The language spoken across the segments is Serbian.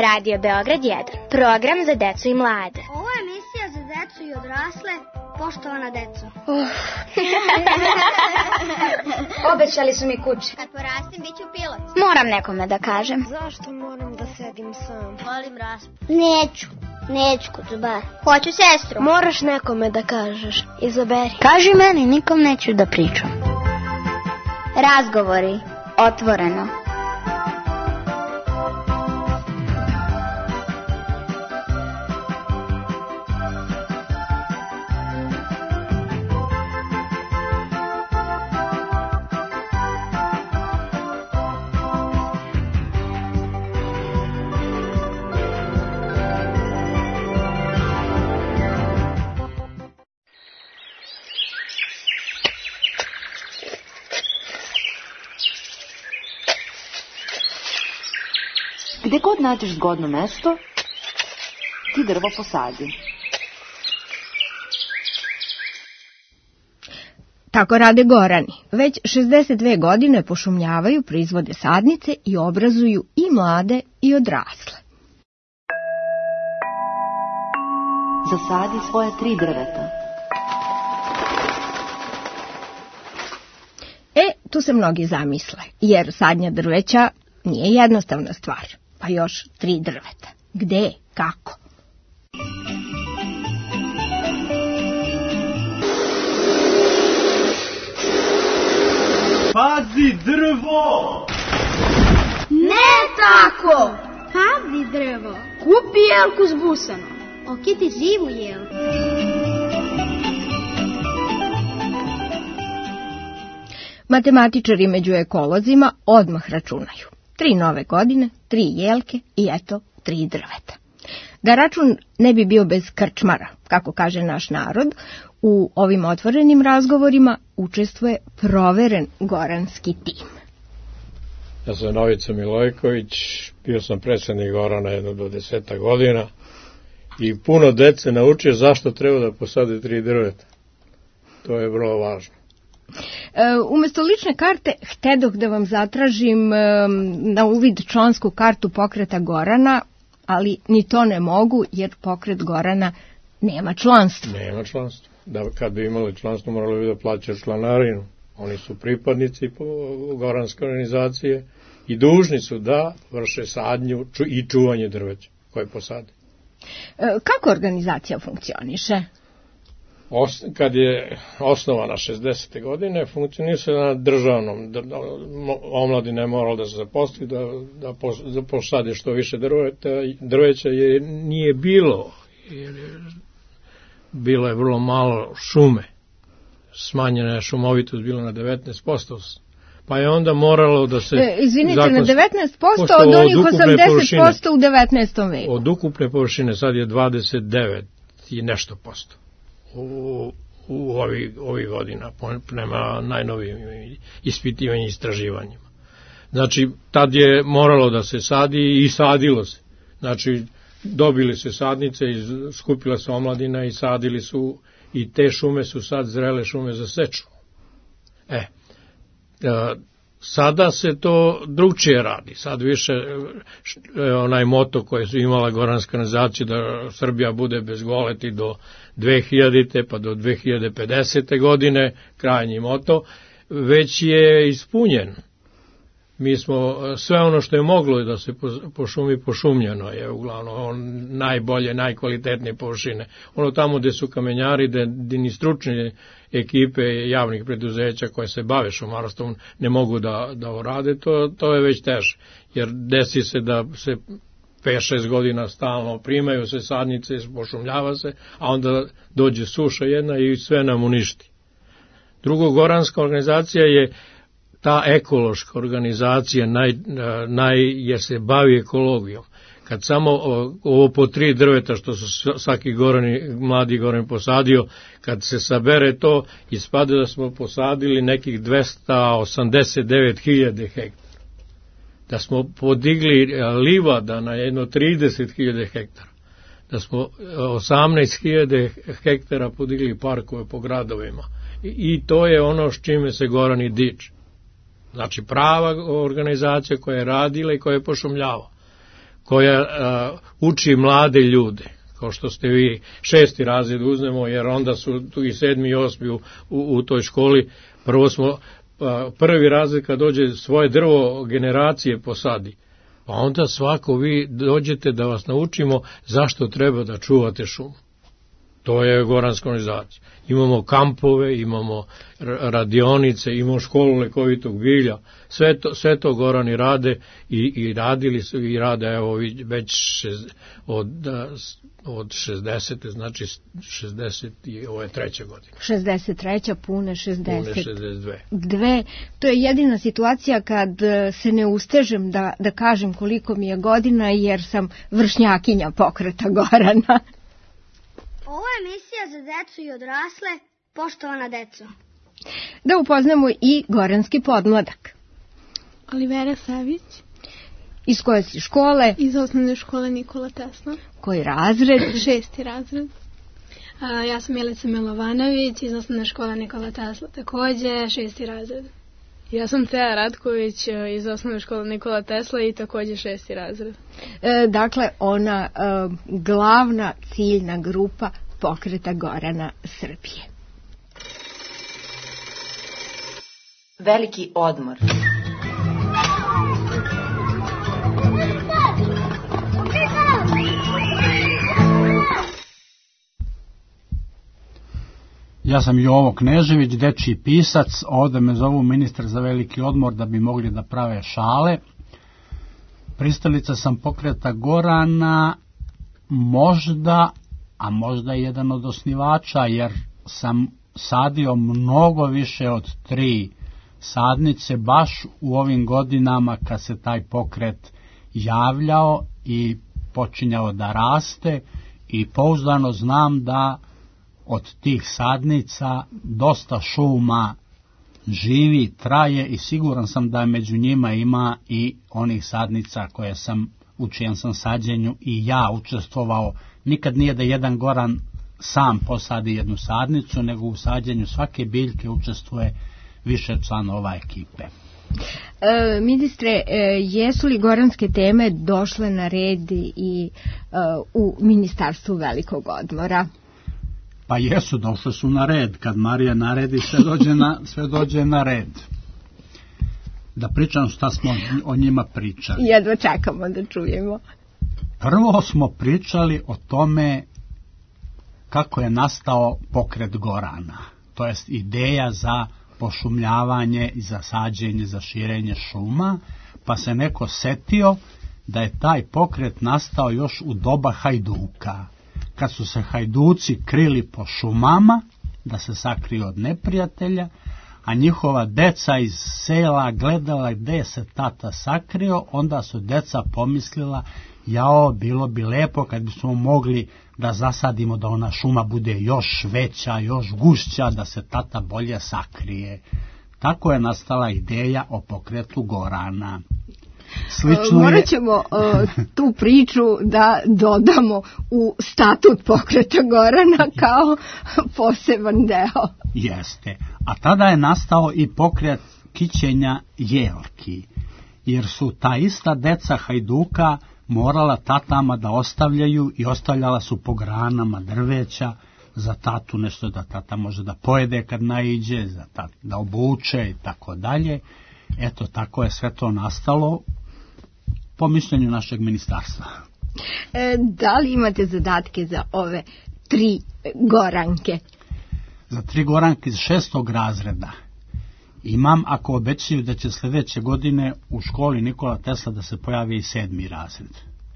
Radio Beograd 1, program za decu i mlade. Ovo je emisija za decu i odrasle, poštovana deco. Obećali su mi kuće. Kad porastim, bit ću pilot. Moram nekome da kažem. Zašto moram da sedim sam? Volim raspad. Neću kucubar. Hoću sestru. Moraš nekome da kažeš. Izaberi. Kaži meni, nikom neću da pričam. Razgovori, otvoreno. Gde god nađeš zgodno mesto, ti drvo posadi. Tako rade Gorani. Već 62 godine pošumljavaju, proizvode sadnice i obrazuju i mlade i odrasle. Zasadi svoje 3 drveta. Tu se mnogi zamisle, jer sadnja drveća nije jednostavna stvar. Pa još 3 drveta. Gde? Kako? Pazi drvo! Ne tako! Pazi drvo! Kupi jelku zbusano. Okiti živu jelku. Matematičari među ekolozima odmah računaju. 3 nove godine, 3 jelke i eto 3 drveta. Da račun ne bi bio bez krčmara, kako kaže naš narod, u ovim otvorenim razgovorima učestvuje proveren goranski tim. Ja sam Novica Milojković, bio sam predsednik Gorana jedno do 10 godina i puno dece naučio zašto treba da posade 3 drveta. To je vrlo važno. Umesto lične karte, htedoh da vam zatražim na uvid člansku kartu pokreta Gorana, ali ni to ne mogu jer pokret Gorana nema članstva. Nema članstva. Kad bi imali članstvo, morali bi da plaćaju članarinu. Oni su pripadnici goranske organizacije i dužni su da vrše sadnju i čuvanje drveća koje posade. Kako organizacija funkcioniše? Kad je osnovana 60. godine, funkcionisala na državnom. Omladina je morala da se zaposli, da posade što više drveća, jer nije bilo. Bilo je vrlo malo šume. Smanjena je šumovitost bila na 19%. Pa je onda moralo da se... Izvinite, na 19% od onih 80% u 19. veku. Od ukupne površine sad je 29 i nešto posto. U ovih godina, prema najnovijim ispitivanjima i istraživanjima. Znači, tad je moralo da se sadi i sadilo se. Znači, dobili se sadnice, skupila se omladina i sadili su, i te šume su sad zrele šume za seču. Sada se to drugčije radi. Sad više onaj moto koji su imala goranska organizacija da Srbija bude bez goleti do 2000. pa do 2050. godine, krajnji moto, već je ispunjen. Mi smo sve ono što je moglo da se pošumi, pošumljeno je uglavnom najbolje, najkvalitetnije površine. Ono tamo gde su kamenjari, gde ni stručne ekipe javnih preduzeća koje se bave šumarstvom ne mogu da urade, to je već teže. Jer desi se da se 5-6 godina stalno primaju se sadnice, pošumljava se, a onda dođe suša jedna i sve nam uništi. Drugo, goranska organizacija je ta ekološka organizacija jer se bavi ekologijom. Kad samo ovo po 3 drveta što su svaki mladi Goran posadio, kad se sabere to, ispada da smo posadili nekih 289.000 hektara. Da smo podigli livada na jedno 30.000 hektara. Da smo 18.000 hektara podigli parkove po gradovima. I to je ono s čime se Gorani diče. Znači prava organizacija koja je radila i koja je pošumljava. koja uči mlade ljude, kao što ste vi 6. razred uzmemo, jer onda su tu i 7. i 8. u toj školi. Prvo smo, prvi razred kad dođe svoje drvo generacije posadi, pa onda svako vi dođete da vas naučimo zašto treba da čuvate šumu. To je goranska organizacija. Imamo kampove, imamo radionice, imamo školu lekovitog bilja. Sve to Gorani rade i radili su i rade evo već od 60. znači 60 i ovo je 3. godina. 63. pune 60. Pune 62. Dve. To je jedina situacija kad se ne ustežem da kažem koliko mi je godina, jer sam vršnjakinja pokreta Gorana. Ovo je emisija za decu i odrasle, poštovana deco. Da upoznamo i goranski podmladak. Olivera Savić. Iz koje si škole? Iz osnovne škole Nikola Tesla. Koji razred? 6. razred. Ja sam Milica Milovanović iz osnovne škole Nikola Tesla, takođe 6. razred. Ja sam Teja Ratković iz osnovne škole Nikola Tesla i takođe 6. razred. Dakle, ona glavna ciljna grupa pokreta Gorana Srbije. Veliki odmor. Ja sam Jovo Knežević, dečiji pisac, ovde me zovu ministar za veliki odmor da bi mogli da prave šale. Pristalica sam pokreta Gorana, možda, a možda i jedan od osnivača, jer sam sadio mnogo više od 3 sadnice baš u ovim godinama kad se taj pokret javljao i počinjao da raste, i pouzdano znam da od tih sadnica dosta šuma živi, traje, i siguran sam da među njima ima i onih sadnica koje sam, u čijem sam sađenju i ja učestvovao. Nikad nije da jedan Goran sam posadi jednu sadnicu, nego u sađenju svake biljke učestvuje više članova ekipe. Ministre, jesu li goranske teme došle na red i u Ministarstvu velikog odmora? Pa jesu, došle su na red. Kad Marija naredi, sve dođe na red. Da pričam šta smo o njima pričali. Jedva čekamo da čujemo. Prvo smo pričali o tome kako je nastao pokret Gorana. To jest ideja za pošumljavanje i za sađenje, za širenje šuma, pa se neko setio da je taj pokret nastao još u doba Hajduka, kad su se Hajduci krili po šumama da se sakriju od neprijatelja, a njihova deca iz sela gledala gde se tata sakrio. Onda su deca pomislila, jao, bilo bi lepo kad bismo mogli da zasadimo da ona šuma bude još veća, još gušća, da se tata bolje sakrije. Tako je nastala ideja o pokretu Gorana. Morat ćemo tu priču da dodamo u statut pokreta Gorana kao poseban deo. Jeste. A tada je nastao i pokret kićenja jelki, jer su ta ista deca Hajduka morala tatama da ostavljaju i ostavljala su po granama drveća za tatu nešto da tata može da pojede kad naiđe, za da obuče i tako dalje. Eto, tako je sve to nastalo po mišljenju našeg ministarstva. Da li imate zadatke za ove 3 Goranke? Za 3 Goranke iz 6. razreda imam, ako obećaju da će sljedeće godine u školi Nikola Tesla da se pojavi i 7. razred.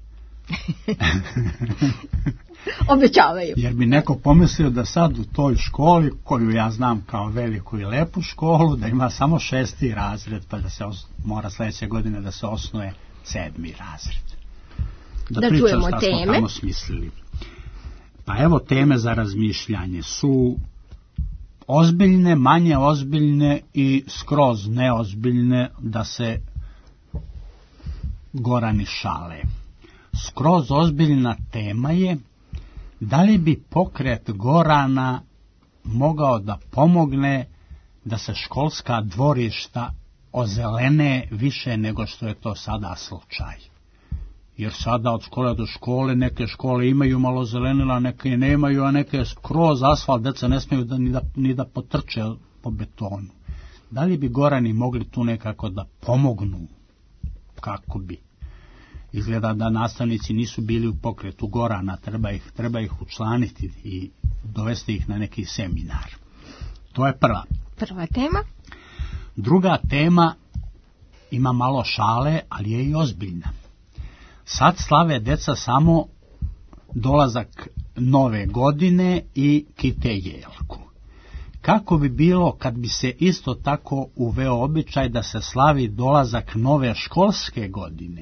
Obećavaju. Jer bi neko pomislio da sad u toj školi, koju ja znam kao veliku i lepu školu, da ima samo 6. razred, pa da se mora sljedeće godine da se osnuje 7. razred. Da pričam šta smo tamo smislili. Pa evo, teme za razmišljanje su ozbiljne, manje ozbiljne i skroz neozbiljne, da se Gorani šale. Skroz ozbiljna tema je da li bi pokret Gorana mogao da pomogne da se školska dvorišta ozelene više nego što je to sada slučaj. jer sada od škole do škole neke škole imaju malo zelenila, neke nemaju, a neke skroz asfalt, deca ne smiju ni da potrče po betonu. Da li bi Gorani mogli tu nekako da pomognu? Kako bi? Izgleda da nastavnici nisu bili u pokretu Gorana, treba ih učlaniti i dovesti ih na neki seminar. To je prva tema. Druga tema ima malo šale, ali je i ozbiljna. Sad slave deca samo dolazak nove godine i kite jelku. Kako bi bilo kad bi se isto tako uveo običaj da se slavi dolazak nove školske godine?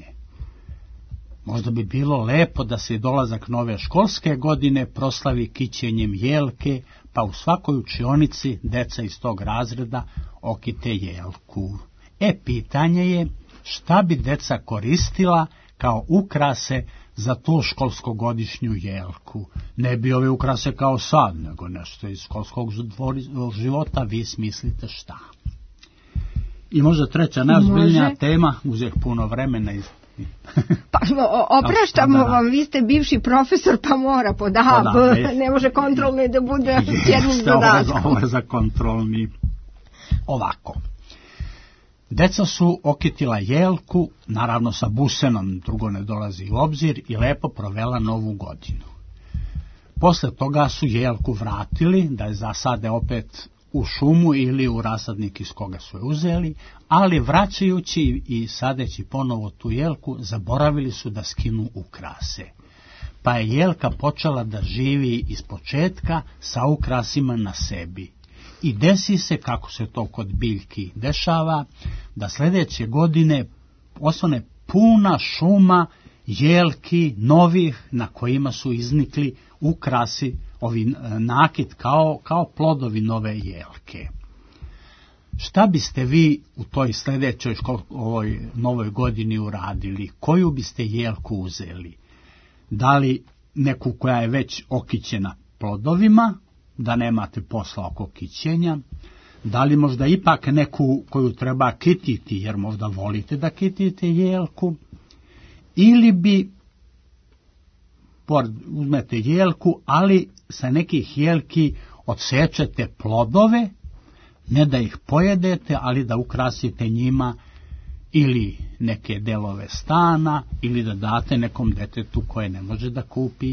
Možda bi bilo lepo da se dolazak nove školske godine proslavi kićenjem jelke, pa u svakoj učionici deca iz tog razreda okite jelku. Pitanje je šta bi deca koristila kao ukrase za tu školskogodišnju jelku. Ne bi ove ukrase kao sad, nego nešto iz školskog života, vi smislite šta. I možda treća najozbiljnija tema, uzeh puno vremena Pa opraštamo vam, vi ste bivši profesor, pa mora ne može kontrolni da bude jednim dodatkom. Ovo je za kontrolni. Ovako. Deca su okitila jelku, naravno sa busenom, drugo ne dolazi u obzir, i lepo provela novu godinu. Posle toga su jelku vratili, da je zasade opet u šumu ili u rasadnik iz koga su je uzeli, ali vraćajući i sadeći ponovo tu jelku, zaboravili su da skinu ukrase. Pa je jelka počela da živi iz početka sa ukrasima na sebi. I desi se, kako se to kod biljki dešava, da sljedeće godine osvane puna šuma jelki novih na kojima su iznikli ukrasi, ovi nakit kao plodovi nove jelke. Šta biste vi u toj sljedećoj ovoj novoj godini uradili? Koju biste jelku uzeli? Da li neku koja je već okićena plodovima, da nemate posla oko kićenja? Da li možda ipak neku koju treba kititi, jer možda volite da kitite jelku? Ili bi uzmete jelku, ali sa nekih jelki odsečete plodove, ne da ih pojedete, ali da ukrasite njima ili neke delove stana, ili da date nekom detetu koje ne može da kupi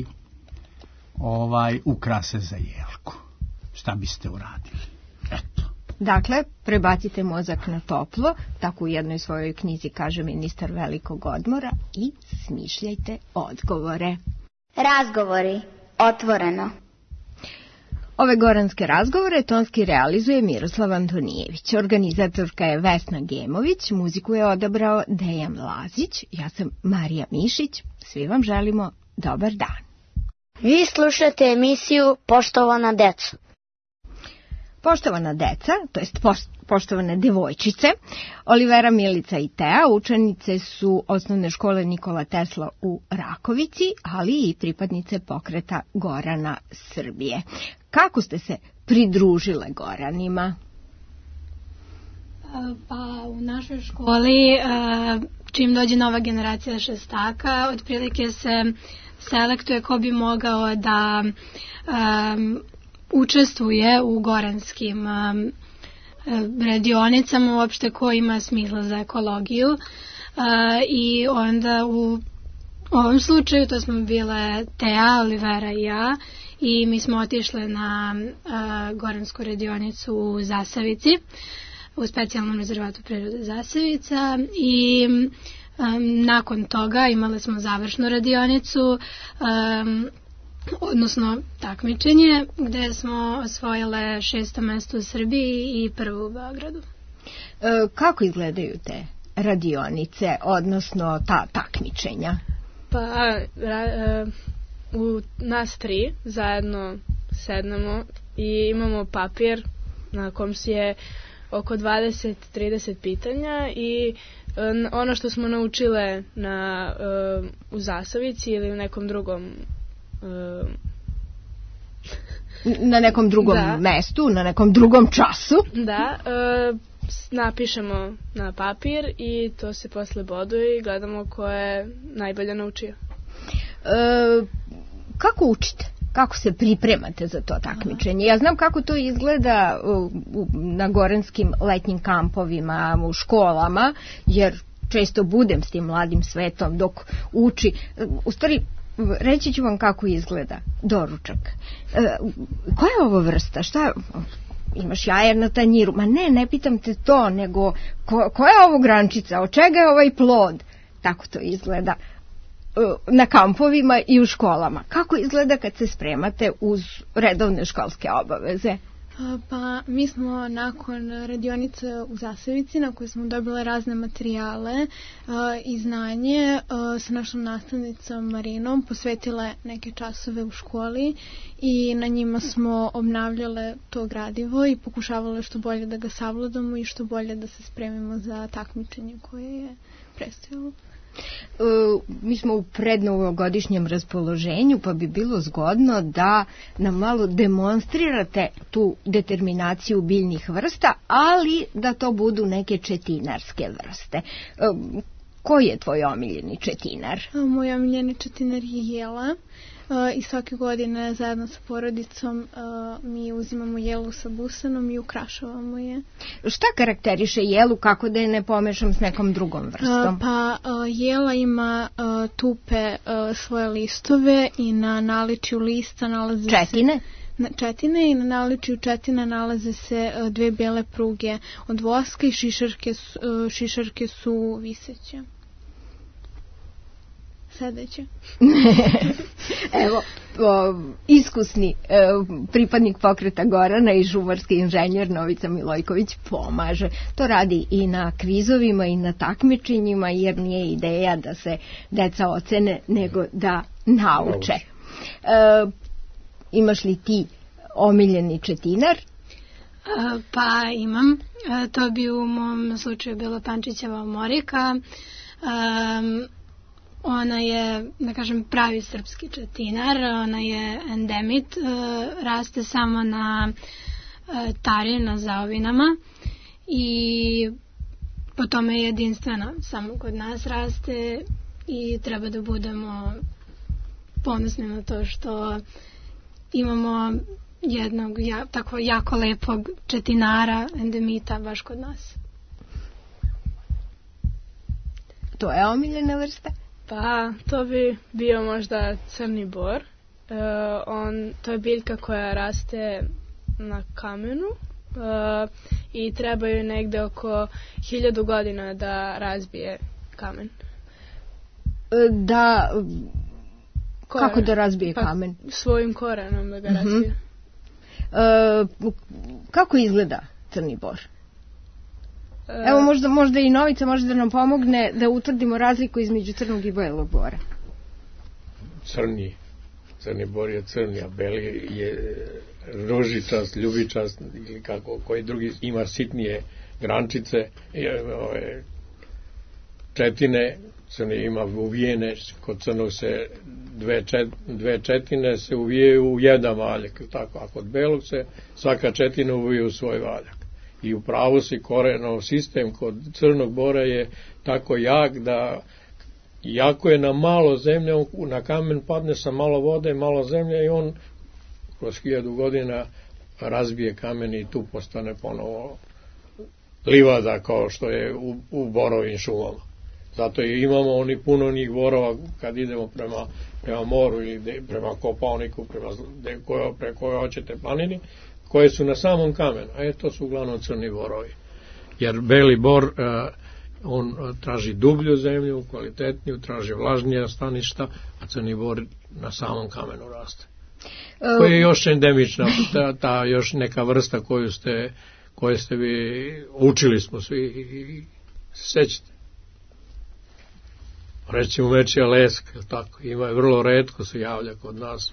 ukrase za jelku. Šta biste uradili? Eto. Dakle, prebacite mozak na toplo, tako u jednoj svojoj knjizi kaže ministar velikog odmora, i smišljajte odgovore. Razgovori. Otvoreno. Ove goranske razgovore tonski realizuje Miroslav Antonijević. Organizatorka je Vesna Gemović, muziku je odabrao Dejan Lazić, ja sam Marija Mišić, svi vam želimo dobar dan. Vi slušate emisiju Poštovana deca. Poštovana deca, to jest poštovane devojčice, Olivera, Milica i Tea učenice su osnovne škole Nikola Tesla u Rakovici, ali i pripadnice pokreta Gorana Srbije. Kako ste se pridružile Goranima? Pa u našoj školi, čim dođe nova generacija šestaka, otprilike se selektuje ko bi mogao da učestvuje u goranskim radionicama, uopšte ko ima smisla za ekologiju, i onda u ovom slučaju to smo bile Tea, Olivera i ja, i mi smo otišle na goransku radionicu u Zasavici, u specijalnom rezervatu prirode Zasavica, i nakon toga imali smo završnu radionicu, odnosno takmičenje, gde smo osvojile 6. mesto u Srbiji i 1. u Beogradu. Kako izgledaju te radionice, odnosno ta takmičenja? Pa u nas 3 zajedno sednemo i imamo papir na kom je oko 20-30 pitanja, i ono što smo naučile u Zasavici ili u nekom drugom na nekom drugom mestu, na nekom drugom času. Da, napišemo na papir i to se posle boduje i gledamo ko je najbolje naučio. Kako učite? Kako se pripremate za to takmičenje? Ja znam kako to izgleda na goranskim letnjim kampovima, u školama, jer često budem s tim mladim svetom dok uči. U stvari, reći ću vam kako izgleda doručak. Koja je ovo vrsta? Šta imaš jajer na tanjiru? Ma ne pitam te to, nego koja je ovo grančica? Od čega je ovaj plod? Tako to izgleda na kampovima i u školama. Kako izgleda kad se spremate uz redovne školske obaveze? Pa mi smo nakon radionice u Zasavici na kojoj smo dobile razne materijale i znanje sa našom nastavnicom Marinom posvetile neke časove u školi i na njima smo obnavljale to gradivo i pokušavale što bolje da ga savladamo i što bolje da se spremimo za takmičenje koje je predstavilo. Mi smo u prednovogodišnjem raspoloženju, pa bi bilo zgodno da nam malo demonstrirate tu determinaciju biljnih vrsta, ali da to budu neke četinarske vrste. Koji je tvoj omiljeni četinar? Moj omiljeni četinar je jela i svake godine zajedno sa porodicom mi uzimamo jelu sa busanom i ukrašavamo je. Šta karakteriše jelu, kako da je ne pomešam s nekom drugom vrstom? Pa jela ima tupe svoje listove i na naličju lista nalaze četine? Četine i na naličju četina nalaze se dve bele pruge od voska i šišarke su viseće. Sedeće. Evo, iskusni pripadnik pokreta Gorana i šumarski inženjer Novica Milojković pomaže. To radi i na kvizovima i na takmičenjima, jer nije ideja da se deca ocene, nego da nauče. Imaš li ti omiljeni četinar? Pa imam. To bi u mom slučaju bila Pančićeva morika. Ona je, da kažem, pravi srpski četinar, ona je endemit, raste samo na tari, na zaovinama i po tome je jedinstvena, samo kod nas raste i treba da budemo ponosni na to što imamo jednog tako jako lepog četinara, endemita, baš kod nas. To je omiljena vrsta? Pa, to bi bio možda crni bor. To je biljka koja raste na kamenu i trebaju negde oko 1000 godina da razbije kamen. Kako da razbije kamen? Svojim korenom da ga razbije. Kako izgleda crni bor? Evo možda i Novica može da nam pomogne da utvrdimo razliku između crnog i belog bora. Crni bor je crni, a beli je ružičast, ljubičast ili kako, koji drugi ima sitnije grančice, četine, crni ima uvijene, kod crnog se dve četine se uvijaju u jedan valjak, tako, a kod belog se svaka četina uvije u svoj valjak. I u pravu si, korenov sistem kod crnog bora je tako jak da jako je na malo zemlje, na kamen padne sa malo vode, malo zemlje i on kroz 1000 godina razbije kamen i tu postane ponovo livada kao što je u borovim šumama. Zato i imamo puno njih borova kad idemo prema moru ili prema Kopaoniku, preko koje hoćete planini, koje su na samom kamenu, a to su uglavnom crni borovi. Jer beli bor, on traži dublju zemlju, kvalitetniju, traži vlažnija staništa, a crni bor na samom kamenu raste. Koja je još endemična, ta još neka vrsta koju ste vi, učili smo svi i sećate. Recimo mečija leska, tako, ima vrlo retko se javlja kod nas,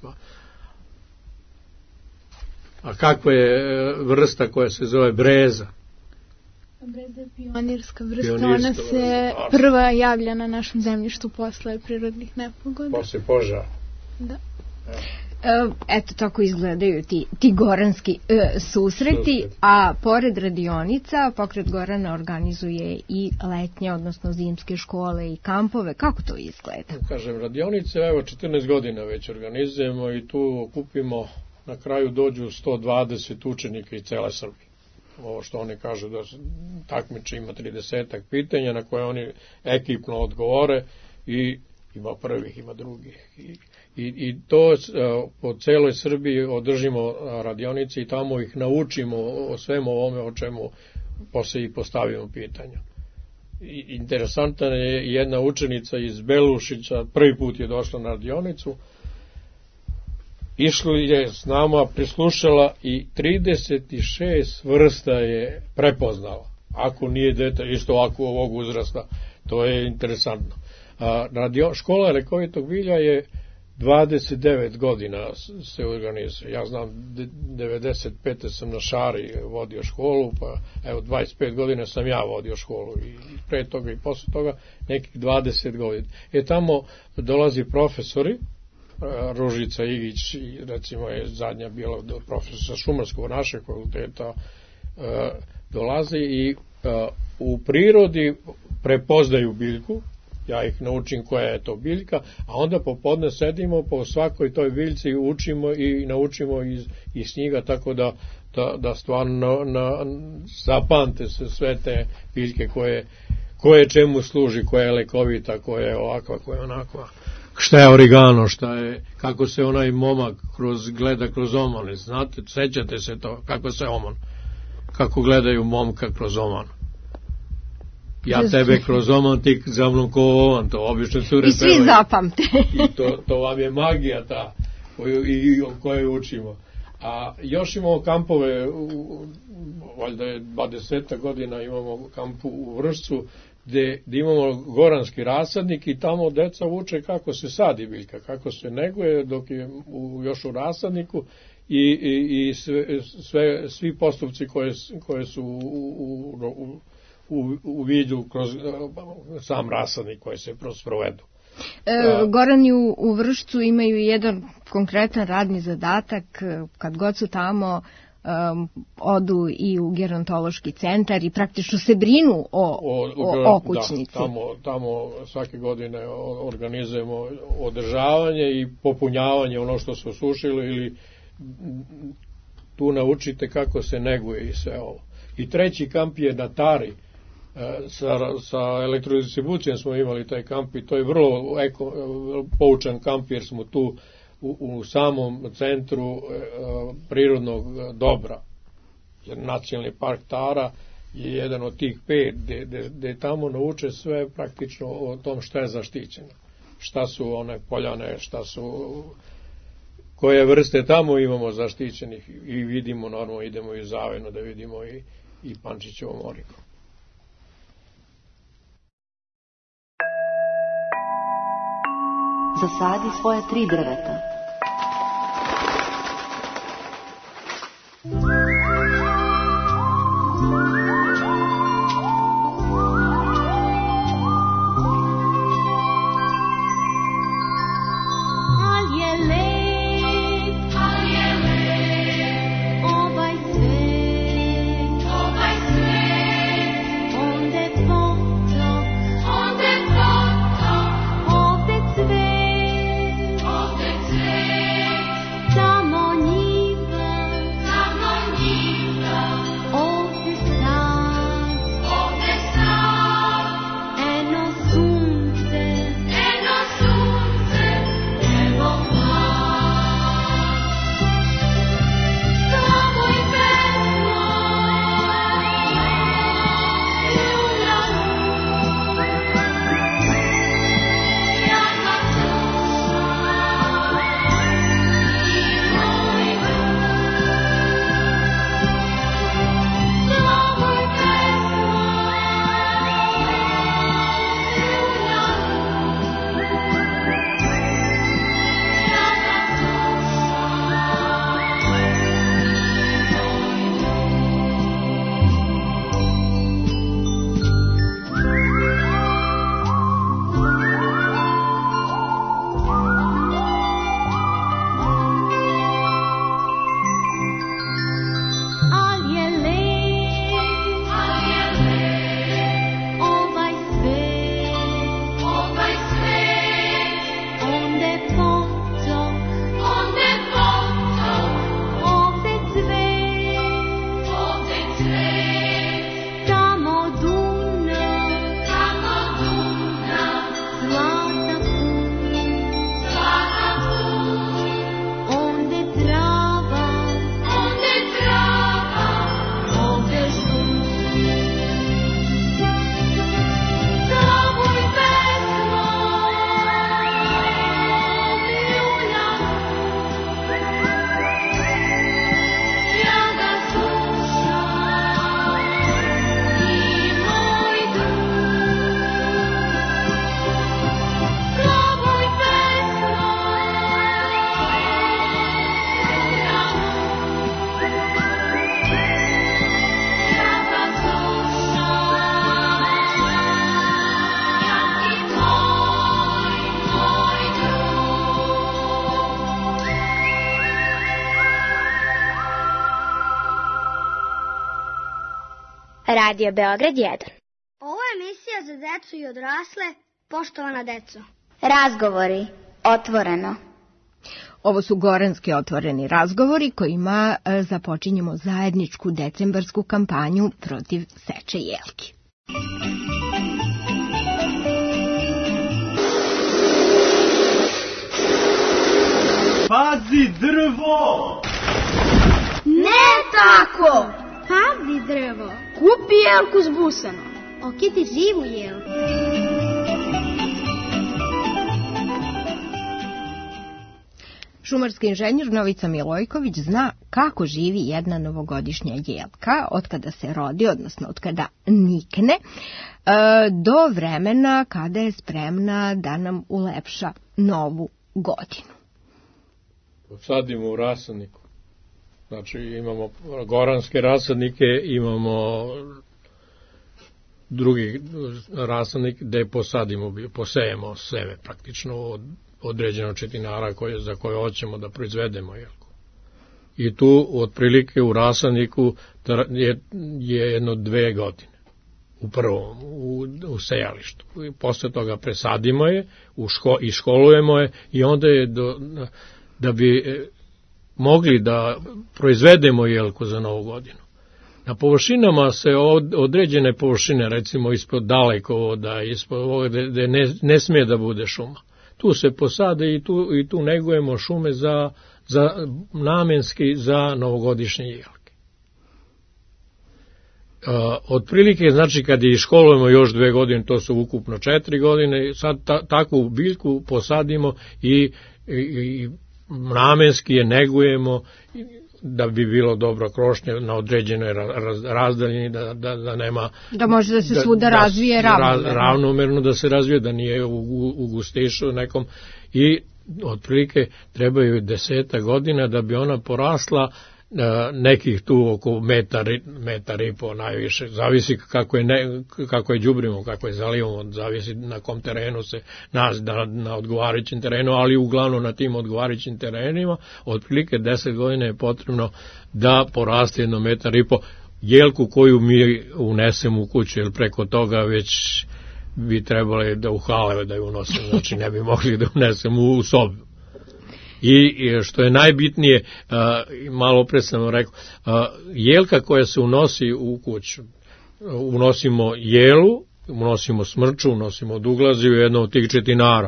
A kakva je vrsta koja se zove breza? Breza je pionirska vrsta, ona se prva javlja na našem zemljištu posle prirodnih nepogoda. Posle požara. Da. Eto, tako izgledaju ti goranski susreti, a pored radionica Pokret Gorana organizuje i letnje, odnosno zimske škole i kampove. Kako to izgleda? Kažem, radionice, evo 14 godina već organizujemo i tu okupimo, na kraju dođu 120 učenika iz cele Srbije. Ovo što oni kažu da takmiče ima 30 pitanja na koje oni ekipno odgovore i ima prvih, ima drugih. I to po celoj Srbiji održimo radionice i tamo ih naučimo o svemu ovome o čemu posle i postavimo pitanja. Interesantna je jedna učenica iz Belušića, prvi put je došla na radionicu, išla je s nama, prislušala i 36 vrsta je prepoznala. Ako nije dete, isto ako ovog uzrasta, to je interesantno. Škola lekovitog bilja je 29 godina se organizuje. Ja znam, 95. sam na Šari vodio školu, pa evo 25 godina sam ja vodio školu i pre toga i posle toga nekih 20 godina. Tamo dolazi profesori, Ružica Igić, recimo je zadnja bila profesor šumarskog našeg fakulteta, dolazi i u prirodi prepoznaju biljku, ja ih naučim koja je to biljka, a onda popodne sedimo po svakoj toj biljci učimo i naučimo iz njega, tako da stvarno zapamte se sve te biljke koje čemu služi, koja je lekovita, koja je ovakva, koja je onakva. Šta je origano, kako se onaj momak gleda kroz omane, znate, sećate se to, kako gledaju momka kroz oman. Ja tebe kroz oman, ti za mnom ko oman, to obično cure. I svi zapamte. I to vam je magija ta koju učimo. A još imamo kampove, valjda je 20 godina imamo kampu u Vršcu, gde imamo goranski rasadnik i tamo deca uče kako se sadi biljka, kako se neguje dok je još u rasadniku i svi postupci koje su u vidu kroz sam rasadnik koji se sprovedu. Gorani u Vršcu imaju jedan konkretan radni zadatak, kad god su tamo odu i u gerontološki centar i praktično se brinu o okućnici. Da, tamo svake godine organizujemo održavanje i popunjavanje ono što su osušili ili tu naučite kako se neguje i sve ovo. I treći kamp je na Tari. Sa elektrodistribucijom smo imali taj kamp i to je vrlo poučan kamp jer smo tu u samom centru prirodnog dobra. Jer Nacionalni park Tara je jedan od tih 5 gde tamo nauče sve praktično o tom šta je zaštićeno. Šta su one poljane, koje vrste tamo imamo zaštićenih i vidimo, normalno idemo i Zaveno da vidimo i Pančićevo moriko. Zasadi svoje 3 drveta. Ovde cvet Radio Beograd 1. Ovo je emisija za decu i odrasle, poštovana deco. Razgovori, otvoreno. Ovo su goranski otvoreni razgovori kojima započinjemo zajedničku decembarsku kampanju protiv seče jelki. Pazi drvo! Ne tako! Pazi drvo! Kupi jelku zbusano. Okiti živu jelku. Šumarski inženjer Novica Milojković zna kako živi jedna novogodišnja jelka, otkada se rodi, odnosno otkada nikne, do vremena kada je spremna da nam ulepša novu godinu. Sadimo u rasadniku. Znači imamo goranske rasadnike, imamo drugi rasadnik gde posejemo seme praktično od određenog četinara za koje hoćemo da proizvedemo jelku. I tu otprilike u rasadniku je jedno 2 godine u prvom, u sejalištu. Posle toga presadimo je, iškolujemo je i onda je da bi mogli da proizvedemo jelku za novu godinu. Na površinama se određene površine, recimo ispod dalekovoda, ispod ovoga gde ne smije da bude šuma. Tu se posade i tu negujemo šume namenski za novogodišnje jelke. Otprilike, znači, kad je iškolujemo još 2 godine, to su ukupno 4 godine, sad takvu biljku posadimo i namenski je negujemo da bi bilo dobro krošnje na određenoj razdaljini, da nema... Da može da se svuda razvije ravnomerno. Ravnomerno da se razvije, da nije u gustišu nekom. I otprilike trebaju 10 godina da bi ona porasla nekih tu oko metar i po najviše. Zavisi kako je đubrimo, kako je zalivamo, zavisi na kom terenu se na odgovarajućem terenu, ali uglavnom na tim odgovarajućim terenima otprilike 10 godina je potrebno da poraste jedno metar i po jelku koju mi unesemo u kuću, jer preko toga već bi trebali da u haleve da ju unosimo, znači ne bi mogli da unesemo u sobu. I što je najbitnije, malo pre sam rekao, jelka koja se unosi u kuću, unosimo jelu, unosimo smrču, unosimo duglaziju, jedno od tih četinara.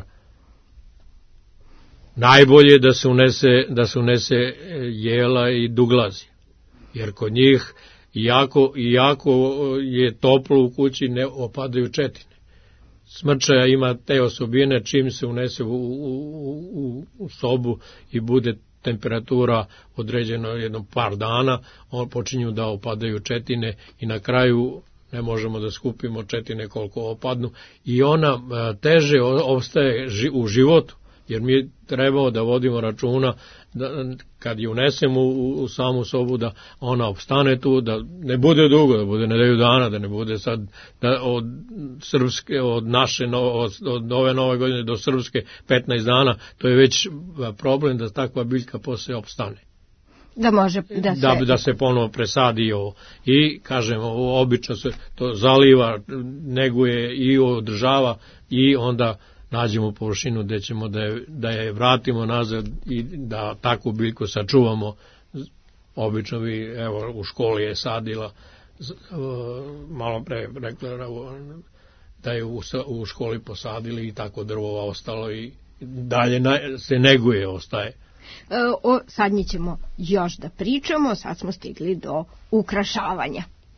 Najbolje je da se unese jela i duglazija, jer kod njih iako je toplo u kući ne opadaju četine. Smrča ima te osobine, čim se unese u sobu i bude temperatura određena jedno par dana, počinju da opadaju četine i na kraju ne možemo da skupimo četine koliko opadnu i ona teže ostaje u životu, jer mi trebamo da vodimo računa da kad je unesemo u samu sobu da ona opstane tu, da ne bude dugo, da bude nedelju dana, da ne bude sad od srpske, od ove nove godine do srpske 15 dana, to je već problem da takva biljka posle opstane. Da može da se ponovo presadi ovo. I kažemo, obično se to zaliva, neguje i održava i onda nađemo površinu gde ćemo da je vratimo nazad i da takvu biljku sačuvamo. Obično u školi je sadila, malo pre rekla da je u školi posadili i tako drvova ostalo i dalje se neguje, ostaje. O sadnji ćemo još da pričamo, sad smo stigli do ukrašavanja.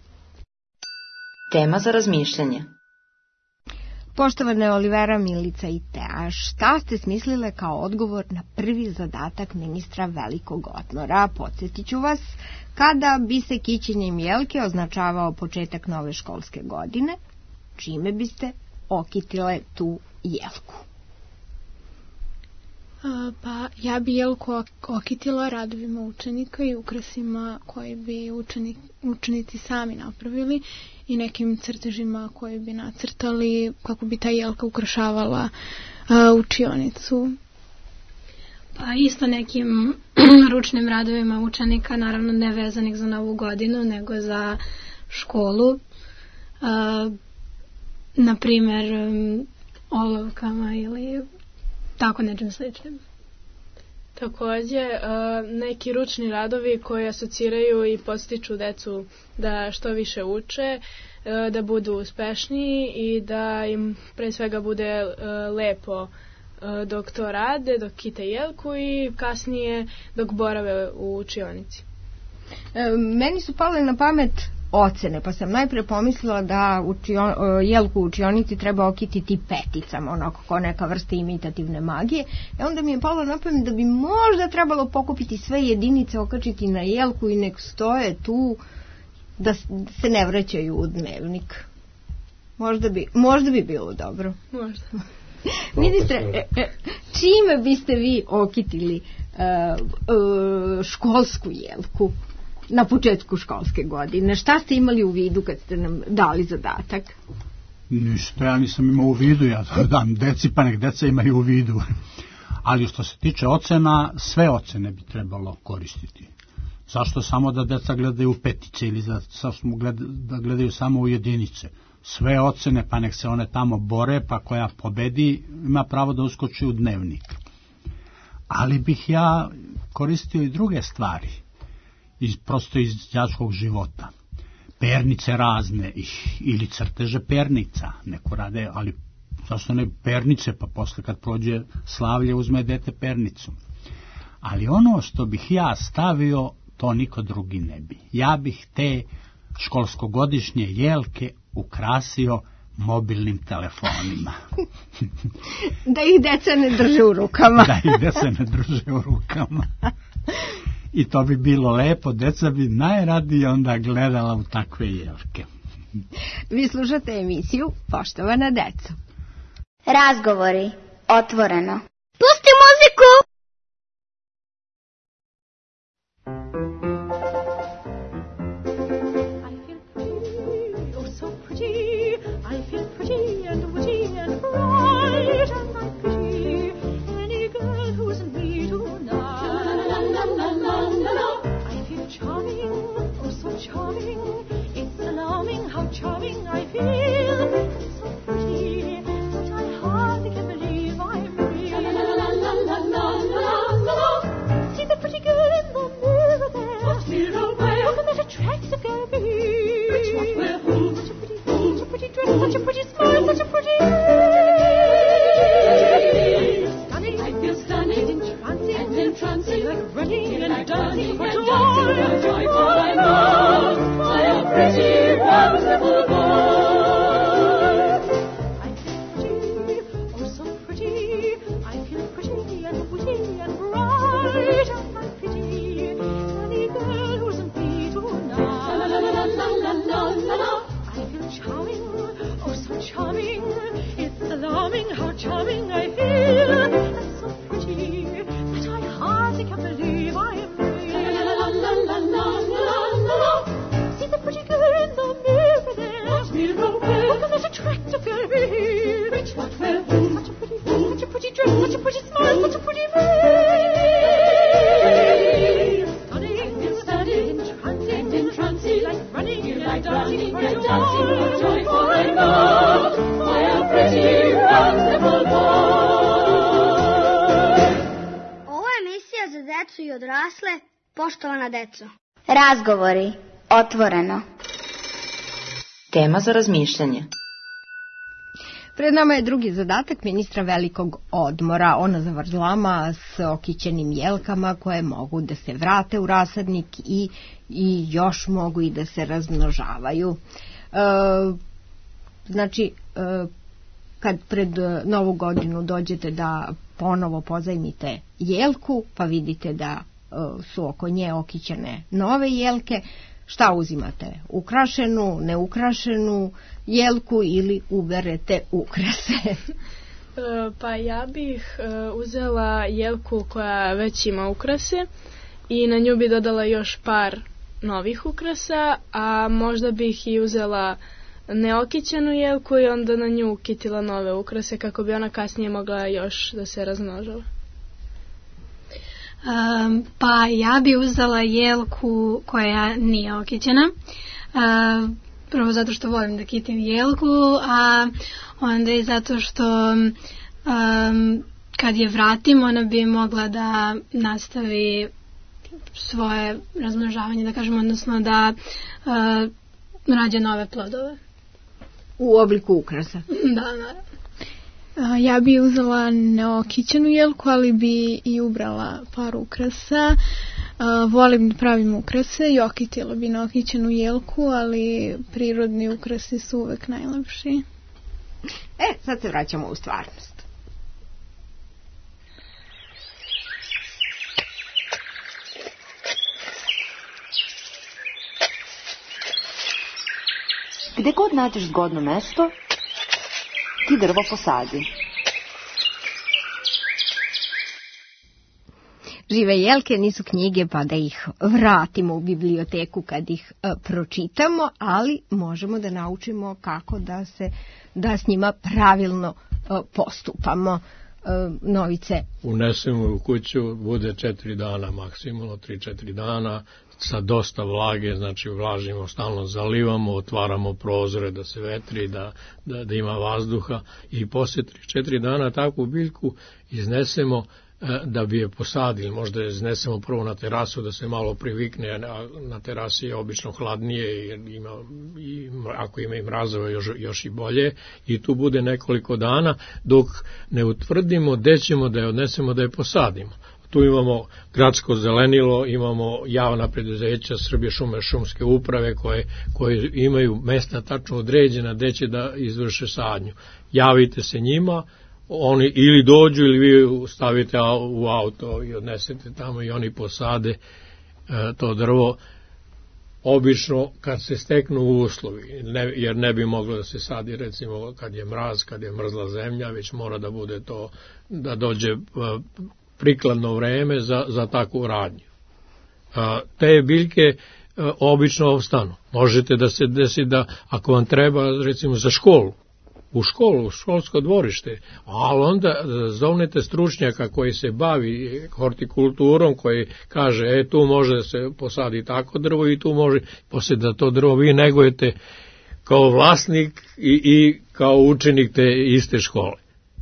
Tema za razmišljanje. Poštovane Olivera, Milica i Tea, šta ste smislile kao odgovor na prvi zadatak ministra velikog odmora? Podsjetit ću vas, kada bi se kićenjem jelke označavao početak nove školske godine, čime biste okitile tu jelku? Pa ja bi jelku okitila radovima učenika i ukrasima koji bi učenici sami napravili i nekim crtežima koje bi nacrtali kako bi ta jelka ukrašavala učionicu. Pa isto nekim ručnim radovima učenika, naravno ne vezanih za novu godinu, nego za školu. na primer olovkama ili tako nečem sličnim. Takođe, neki ručni radovi koji asociraju i podstiču decu da što više uče, da budu uspešniji i da im pre svega bude lepo dok to rade, dok kite jelku i kasnije dok borave u učionici. Meni su pale na pamet ocene, pa sam najpre pomislila da jelku u učionici treba okititi peticama, onako kao neka vrsta imitativne magije. Onda mi je palo na pamet da bi možda trebalo pokupiti sve jedinice, okačiti na jelku i nek stoje tu da se ne vraćaju u dnevnik. Možda bi bilo dobro. Možda. Ministre, čime biste vi okitili školsku jelku na početku školske godine? Šta ste imali u vidu kad ste nam dali zadatak? Ništa, ja nisam imao u vidu, ja dam deci, pa nek deca imaju u vidu. Ali što se tiče ocena, sve ocene bi trebalo koristiti. Zašto samo da deca gledaju petice ili da gledaju samo u jedinice? Sve ocene, pa nek se one tamo bore, pa koja pobedi ima pravo da uskoči u dnevnik. Ali bih ja koristio i druge stvari, prosto iz đačkog života. Pernice razne, ili crteže pernica, neko rade, ali zašto ne pernice, pa posle kad prođe slavlje uzme dete pernicu. Ali ono što bih ja stavio, to niko drugi ne bi. Ja bih te školskogodišnje jelke ukrasio mobilnim telefonima. Da ih deca ne drže u rukama. Da ih deca ne drže u rukama. I to bi bilo lepo, deca bi najradije onda gledala u takve jelke. Vi slušate emisiju Poštovana deco. Razgovori otvoreno. Pusti muziku! Poštovana deco. Razgovori otvoreno. Tema za razmišljanje. Pred nama je drugi zadatak ministra velikog odmora. Ona zavrzlama s okićenim jelkama koje mogu da se vrate u rasadnik i još mogu i da se razmnožavaju. Znači, kad pred Novu godinu dođete da ponovo pozajmite jelku, pa vidite da su oko nje okićene nove jelke, šta uzimate? Ukrašenu, neukrašenu jelku ili uberete ukrase? Pa ja bih uzela jelku koja već ima ukrase i na nju bi dodala još par novih ukrasa, a možda bih i uzela neokićenu jelku i onda na nju ukitila nove ukrase kako bi ona kasnije mogla još da se razmnožava. Pa ja bi uzela jelku koja nije okićena. prvo zato što volim da kitim jelku, a onda i zato što kad je vratim, ona bi mogla da nastavi svoje razmnožavanje, da kažem, odnosno da rađa nove plodove. U obliku ukrasa? Da, naravno. Ja bi uzela neokićenu jelku, ali bi i ubrala par ukrasa. Volim da pravim ukrase i okitila bi neokićenu jelku, ali prirodni ukrasi su uvek najlepši. Sad se vraćamo u stvarnost. Gde god nađeš zgodno mesto, ti drvo posadi. Žive jelke nisu knjige, pa da ih vratimo u biblioteku kad ih pročitamo, ali možemo da naučimo kako da s njima pravilno postupamo. Novice. Unesemo u kuću, bude 4 dana maksimalno, 3-4 dana, sa dosta vlage, znači vlažimo, stalno zalivamo, otvaramo prozore da se vetri, da ima vazduha i poslije 3-4 dana takvu biljku iznesemo da bi je posadili. Možda je iznesemo prvo na terasu da se malo privikne, a na terasi je obično hladnije, jer ako ima i mrazova još i bolje, i tu bude nekoliko dana dok ne utvrdimo gde ćemo da je odnesemo da je posadimo. Tu imamo gradsko zelenilo, imamo javna preduzeća, Srbije šume, šumske uprave koje imaju mesta tačno određena gde će da izvrše sadnju. Javite se njima, oni ili dođu ili vi stavite u auto i odnesete tamo i oni posade to drvo. Obično kad se steknu uslovi, jer ne bi moglo da se sadi recimo kad je mraz, kad je mrzla zemlja, već mora da bude to, da dođe prikladno vreme za takvu radnju. Te biljke obično opstanu. Možete da se desi da ako vam treba recimo za školu, u školsko dvorište, ali onda zovnete stručnjaka koji se bavi hortikulturom, koji kaže, tu može da se posadi tako drvo i tu može, poslije da to drvo vi negujete kao vlasnik i kao učenik te iste škole.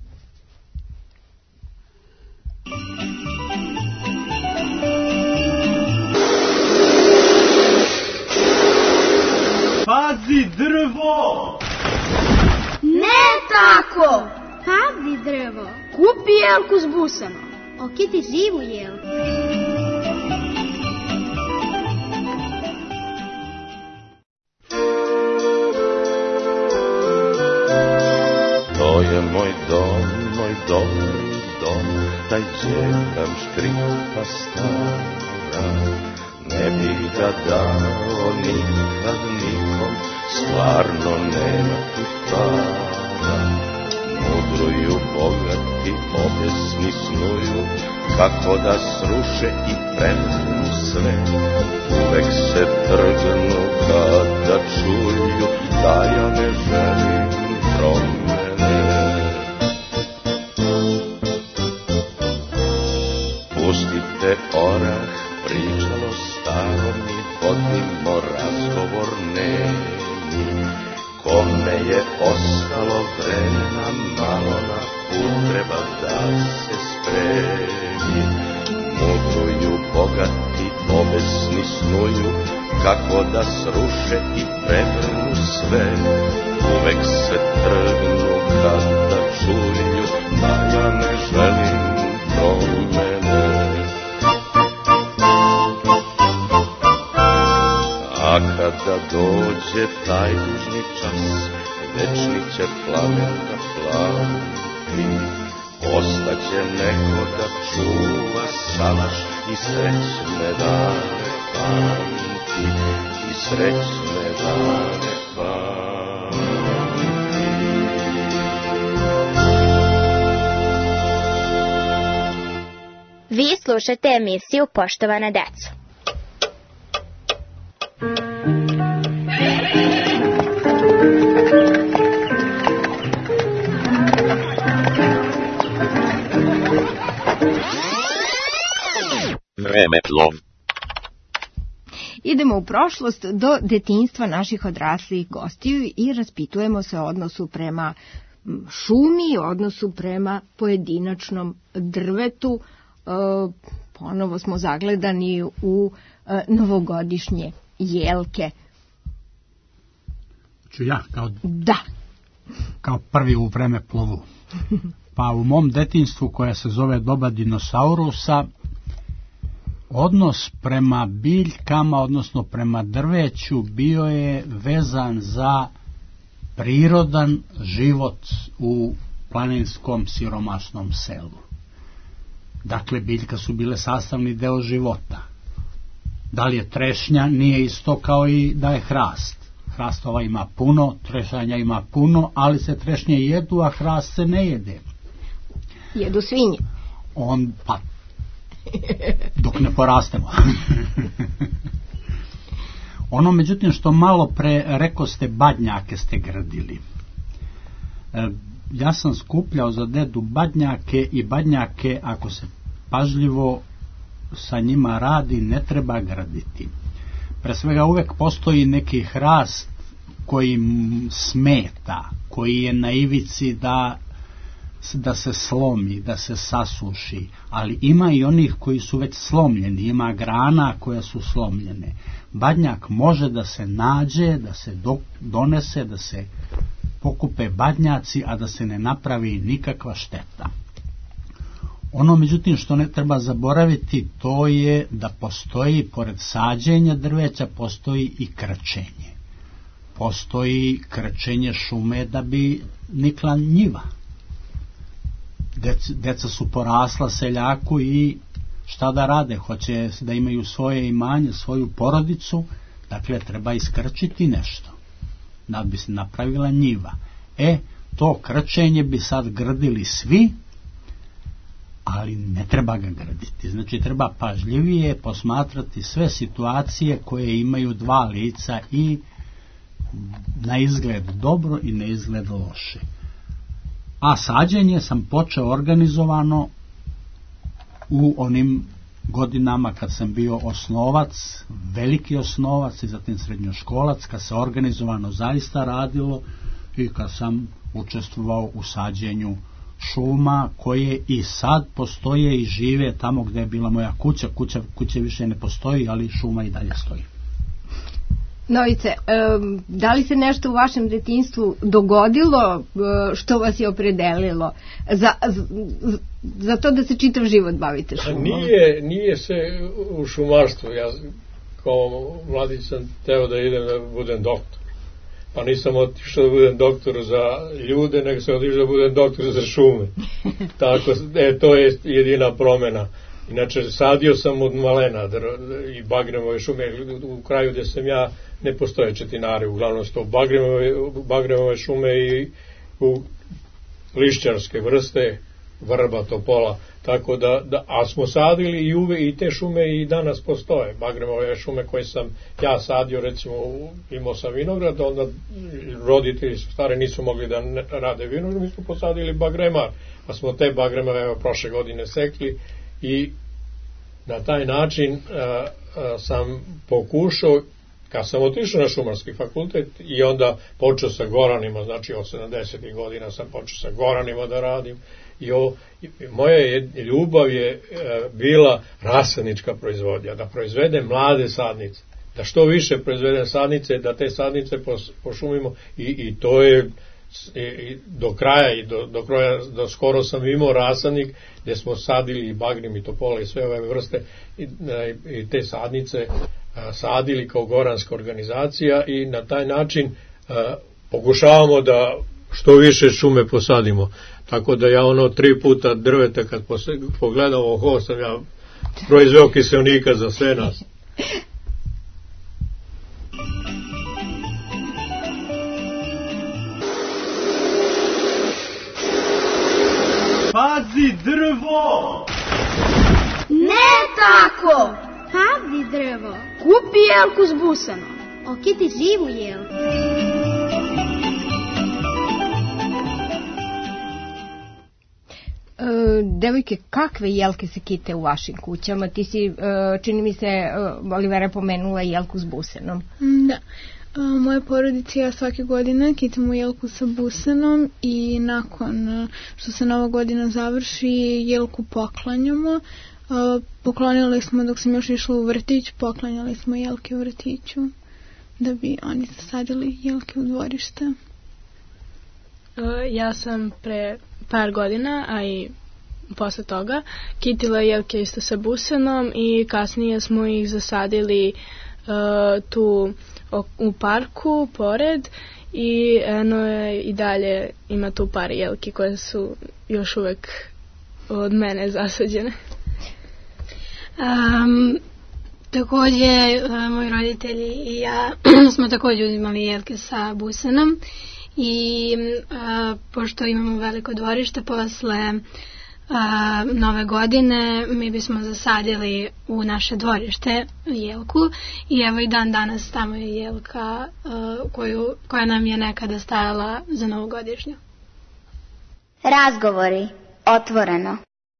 Pazi drvo! Ne tako! Pazi drvo! Kupi jelku s busama. Okiti živu jelku. To je moj dom, taj džekam škripa stara. Ne bih ga dao nikad nikom, stvarno nema ti para. Mudruju bogati, obesni snuju, kako da sruše i prevrnu sve. Uvek se trgnu kada čuju da ja ne želim promene. Pustite orah, pričalo staro, mi vodimo razgovor nemi. Kome je ostalo vremena malo, na put treba da se spremi. Mudruju bogati, obesni snuju, kako da sruše i prevrnu sve. Uvek se trgnu kada čuju da ja ne želim promene. A kada dođe taj dužni čas, večni će plamen da plati. Ostaće neko da čuva salaš i srećne dane pamti. I srećne dane pamti. Vi slušate emisiju Poštovana deco. Vremeplov. idemo u prošlost do detinjstva naših odraslih gostiju i raspitujemo se o odnosu prema šumi, odnosu prema pojedinačnom drvetu. Ponovo smo zagledani u novogodišnje jelke. Ću ja Da. Kao prvi u vreme plovu. Pa u mom detinjstvu, koja se zove doba dinosaurusa, odnos prema biljkama, odnosno prema drveću, bio je vezan za prirodan život u planinskom siromašnom selu. Dakle, biljka su bile sastavni deo života. Da li je trešnja, nije isto kao i da je hrast. Hrastova ima puno, trešanja ima puno, ali se trešnje jedu, a hrast se ne jede. Jedu svinje. Pa, dok ne porastemo. Ono, međutim, što malo pre rekao ste, badnjake ste gradili. Ja sam skupljao za dedu badnjake i badnjake, ako se pažljivo sa njima radi, ne treba graditi. Pre svega uvek postoji neki hrast koji smeta, koji je na ivici da se slomi, da se sasuši, ali ima i onih koji su već slomljeni, ima grana koje su slomljene. Badnjak može da se nađe, da se donese, da se pokupe badnjaci, a da se ne napravi nikakva šteta. Ono, međutim, što ne treba zaboraviti, to je da postoji, pored sađenja drveća, postoji i krčenje. Postoji krčenje šume da bi nikla njiva. Deca su porasla seljaku i šta da rade? Hoće da imaju svoje imanje, svoju porodicu, dakle treba iskrčiti nešto da bi se napravila njiva. To krčenje bi sad gradili svi, ali ne treba ga graditi. Znači treba pažljivije posmatrati sve situacije koje imaju dva lica, i na izgled dobro i na izgled loše. A sađenje sam počeo organizovano u onim godinama kad sam bio osnovac, veliki osnovac i zatim srednjoškolac, kad se organizovano zaista radilo i kad sam učestvovao u sađenju šuma koje i sad postoje i žive tamo gde je bila moja kuća više ne postoji, ali šuma i dalje stoji. Novice, da li se nešto u vašem detinjstvu dogodilo što vas je opredelilo za to da se čitav život bavite šumom? Nije se u šumarstvu. Ja kao mladić sam teo da idem da budem doktor. Pa nisam otišao da budem doktor za ljude, nego sam otišao da budem doktor za šume. Tako, to je jedina promjena. Inače, sadio sam od malena i bagremove šume. U kraju gdje sam ja ne postoje četinari, uglavnom su to bagremove šume i u lišćarske vrste, vrba, topola. Tako a smo sadili i te šume i danas postoje. Bagremove šume koje sam ja sadio, recimo imao sam vinograd, onda roditelji stari nisu mogli da rade vinograd, mi smo posadili bagremar, pa smo te bagremove prošle godine sekli. I na taj način sam pokušao, kad sam otišao na šumarski fakultet i onda počeo sa goranima, znači od 70. godina sam počeo sa goranima da radim, i moja ljubav je bila rasadnička proizvodnja, da proizvedem mlade sadnice, da što više proizvedem sadnice, da te sadnice pošumimo, i to je do kraja i do skoro sam imao rasadnik gdje smo sadili i bagrim i topole i sve ove vrste i te sadnice sadili kao goranska organizacija, i na taj način pokušavamo da što više šume posadimo. Tako da ja 3 puta drveta kad pogledam, sam ja proizveo kiseonika za sve nas. Pazi drvo! Ne tako! Pazi drvo! Kupi jelku zbusano. Okiti živu jelku. Devojke, kakve jelke se kite u vašim kućama? Ti si, čini mi se, Olivera pomenula jelku s busenom. Da. Moje porodice ja svake godine kitamo jelku sa busenom i nakon što se Nova godina završi jelku poklanjamo. Poklonili smo dok sam još išla u vrtić, poklanjali smo jelke u vrtiću da bi oni zasadili jelke u dvorište. Ja sam pre par godina, a i posle toga, kitila jelke isto sa busenom i kasnije smo ih zasadili tu u parku pored i eno je i dalje ima tu par jelki koje su još uvek od mene zasađene. Takođe, moji roditelji i ja smo takođe uzimali jelke sa busenom i pošto imamo veliko dvorište posle Nove godine mi bismo zasadili u naše dvorište jelku i evo i dan danas tamo je jelka koja nam je nekada stajala za novogodišnju. Razgovori. Otvoreno.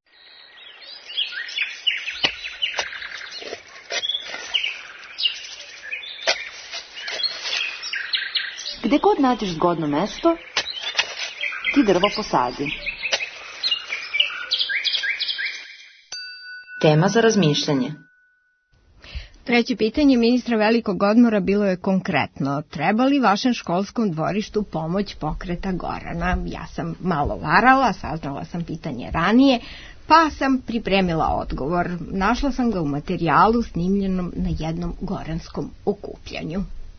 Gde god nađeš zgodno mesto, ti drvo posadi. Tema za razmišljanje. Treće pitanje ministra Velikog odmora bilo je konkretno. Treba li vašem školskom dvorištu pomoć pokreta Gorana? Ja sam malo varala, saznala sam pitanje ranije, pa sam pripremila odgovor. Našla sam ga u materijalu snimljenom na jednom goranskom okupljanju.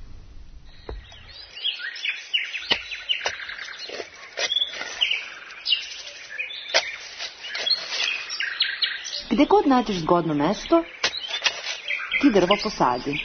Gde god nađeš zgodno mesto, ti drvo posadi.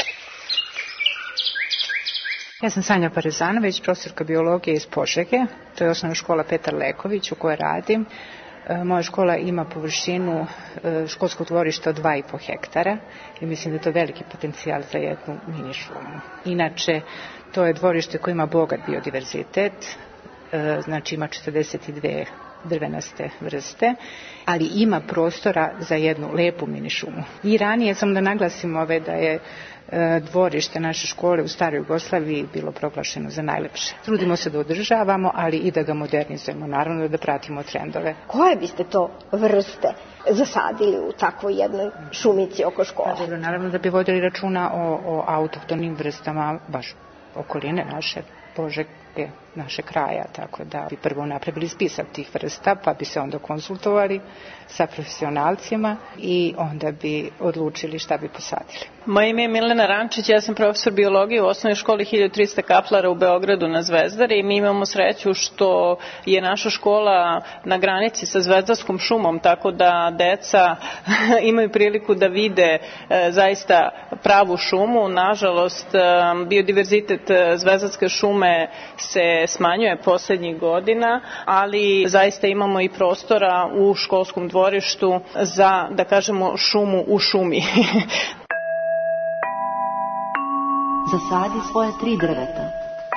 Ja sam Sanja Parezanović, profesorka biologije iz Požege. To je osnovna škola Petar Leković u kojoj radim. Moja škola ima površinu školskog dvorišta od 2,5 hektara i mislim da je to veliki potencijal za jednu mini šumu. Inače, to je dvorište koje ima bogat biodiverzitet, znači ima 42 drvenaste vrste, ali ima prostora za jednu lepu mini šumu. I ranije sam da naglasim da je dvorište naše škole u staroj Jugoslaviji bilo proglašeno za najlepše. Trudimo se da održavamo, ali i da ga modernizujemo, naravno da pratimo trendove. Koje biste to vrste zasadili u takvoj jednoj šumici oko škole? Dobro, naravno da bi vodili računa o autohtonim vrstama baš okoline naše Požege, naše kraja, tako da bi prvo napravili spisak tih vrsta, pa bi se onda konsultovali sa profesionalcima i onda bi odlučili šta bi posadili. Moje ime je Milena Rančić, ja sam profesor biologije u osnovnoj školi 1300 kaplara u Beogradu na Zvezdari i mi imamo sreću što je naša škola na granici sa Zvezdarskom šumom, tako da deca imaju priliku da vide zaista pravu šumu. Nažalost, biodiverzitet Zvezdarske šume se smanjuje poslednjih godina, ali zaista imamo i prostora u školskom dvorištu za, da kažemo, šumu u šumi. Zasadi svoje 3 drveta.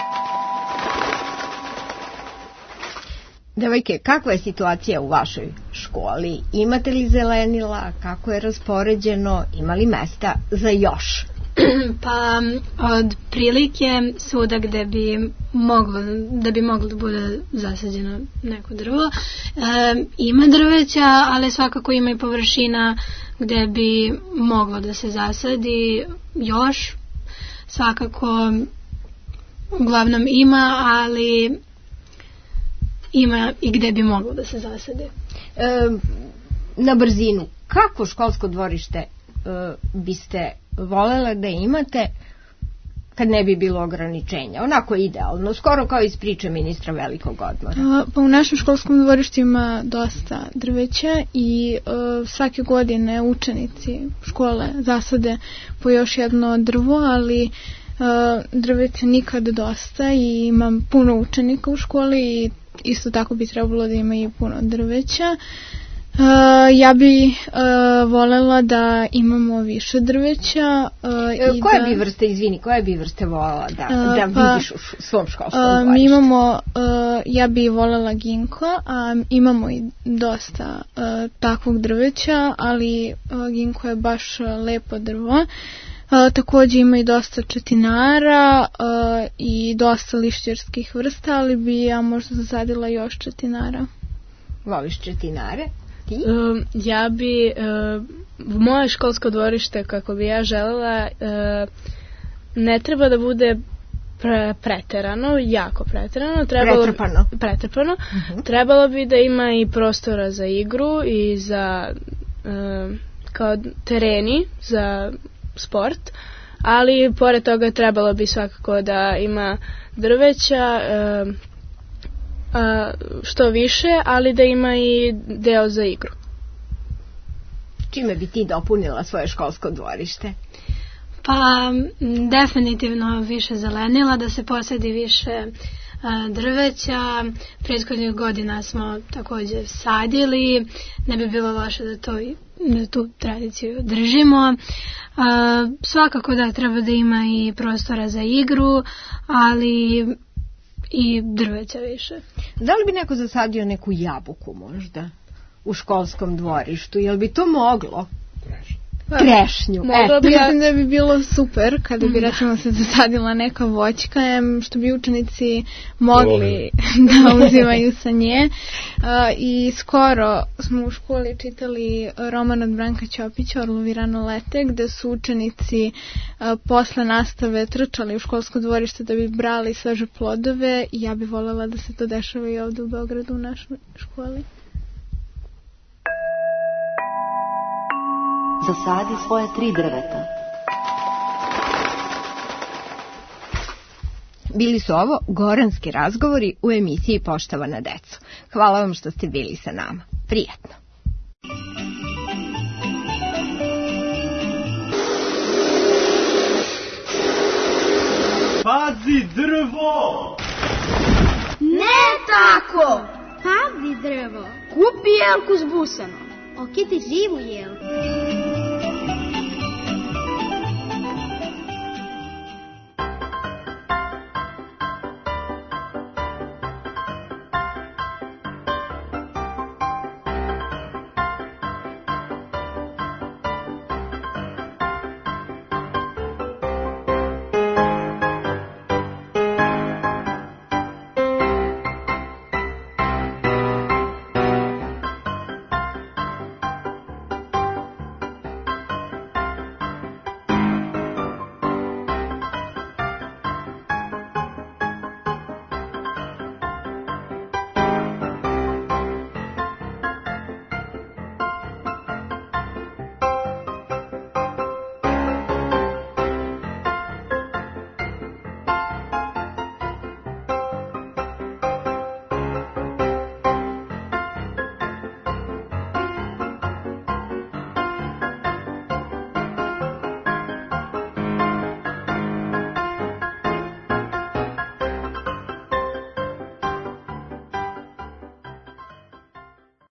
Devojke, kakva je situacija u vašoj školi? Imate li zelenila? Kako je raspoređeno? Ima li mesta za još? Pa od prilike svuda gde bi moglo da bude zasađeno neko drvo. Ima drveća, ali svakako ima i površina gde bi moglo da se zasadi još. Svakako uglavnom ima, ali ima i gde bi moglo da se zasadi. Na brzinu, kako školsko dvorište biste voljela da imate kad ne bi bilo ograničenja? Onako idealno, skoro kao iz priče ministra Velikog odmora. Pa u našem školskom dvorištu ima dosta drveća i svake godine učenici škole zasade po još jedno drvo, ali drveća nikada dosta i imam puno učenika u školi i isto tako bi trebalo da ima i puno drveća. Ja bi volela da imamo više drveća. Koje bi vrste volela da vidiš u svom školskom dvorištu? Mi imamo, ja bi volela ginko, a imamo i dosta takvog drveća, ali ginko je baš lepo drvo. Takođe ima i dosta četinara i dosta lišćarskih vrsta, ali bi ja možda zasadila još četinara. Voliš četinare? Ti? Ja bi moje školsko dvorište, kako bi ja želela, ne treba da bude preterano, jako preterano. Pretrpano. Trebalo bi da ima i prostora za igru i za kao tereni za sport, ali pored toga trebalo bi svakako da ima drveća što više, ali da ima i deo za igru. Čime bi ti dopunila svoje školsko dvorište? Pa definitivno više zelenila, da se posadi više drveća. Prethodnih godina smo takođe sadili, ne bi bilo loše da tu tradiciju držimo. Svakako da treba da ima i prostora za igru, ali i drveća više. Da li bi neko zasadio neku jabuku možda u školskom dvorištu? Jel bi to moglo? Trešnju. Mislim da bi bilo super kada bi recimo se zasadila neka voćka, što bi učenici mogli da uzimaju sa nje. I skoro smo u školi čitali roman od Branka Ćopića Orlovi rano lete, gde su učenici posle nastave trčali u školsko dvorište da bi brali sveže plodove, i ja bi voljela da se to dešava i ovde u Beogradu u našoj školi. Zasadi svoje 3 drveta. Bili su ovo goranski razgovori u emisiji Poštovana deco. Hvala vam što ste bili sa nama. Prijatno. Pazi drvo! Ne tako! Pazi drvo! Kupi jelku s busanom. Okiti živu jelku.